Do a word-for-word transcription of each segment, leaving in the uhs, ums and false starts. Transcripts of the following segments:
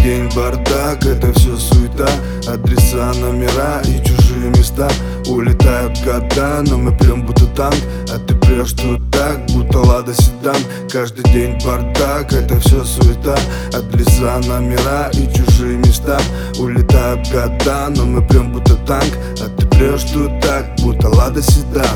день бардак, это все суета. Адреса, номера и чужие места. Улетают года, но мы прям будто танк. А ты прешь тут так, будто Лада седан. Каждый день бардак, это все суета. Адреса, номера и чужие места. Улетают года, но мы прям будто танк. А ты прешь тут так, будто Лада седан.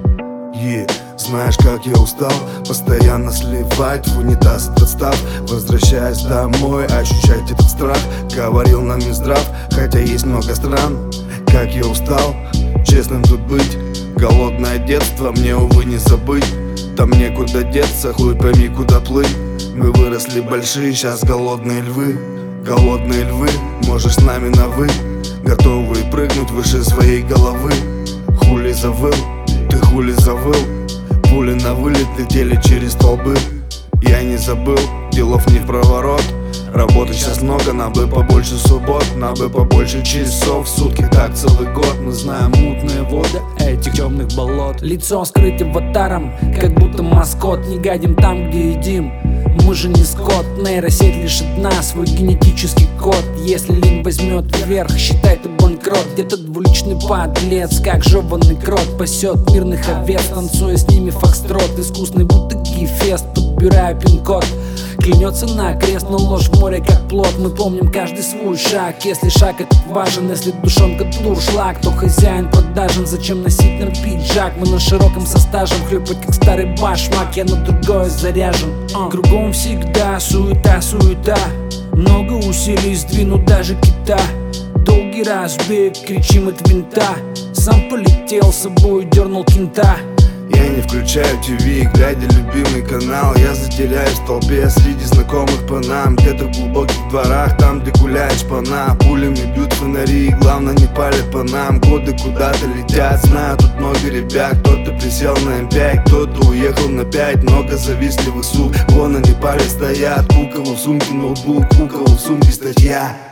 Yeah. Знаешь, как я устал постоянно сливать в унитаз этот став. Возвращаясь домой, ощущать этот страх. Говорил нам Минздрав, хотя есть много стран. Как я устал честным тут быть. Голодное детство мне, увы, не забыть. Там некуда деться, хуй пойми, куда плыть. Мы выросли большие, сейчас голодные львы. Голодные львы, можешь с нами на вы. Готовые прыгнуть выше своей головы. Хули завыл, ты хули завыл. Пули на вылет летели через столбы. Я не забыл, делов не в проворот. Работы сейчас много, нам бы побольше суббот. Нам бы побольше часов в сутки, так целый год. Мы знаем мутные воды этих темных болот. Лицо скрыто аватаром, как будто маскот. Не гадим там, где едим, мы же не скот. Нейросеть лишь одна, свой генетический код. Если лень возьмет вверх, считай ты банкрот. Где-то двуличный подлец, как жеванный крот, пасет мирных овец, танцуя с ними фокстрот. Искусный будто гефест, подбирая пин-код. Клянется на крест, но ложь в море как плод. Мы помним каждый свой шаг, если шаг этот важен. Если душонка дуршлаг, то хозяин продажен. Зачем носить нам пиджак? Мы на широком со стажем, хлюпать как старый башмак. Я на другое заряжен. uh. Кругом всегда суета, суета. Много усилий сдвинут даже кита. Долгий разбег, кричим от винта. Сам полетел, с собой дернул кента. Я не включаю ТВ, глядя любимый канал. Я затеряюсь в толпе среди знакомых по нам. Где-то в глубоких дворах, там где гуляет шпана. Пулями бьют фонари, главное не палят по нам. Годы куда-то летят, знаю тут много ребят. Кто-то присел на эм пять, кто-то уехал на пять. Много завистливых сук, вон они палят стоят. У кого в сумке ноутбук, у кого в сумке статья.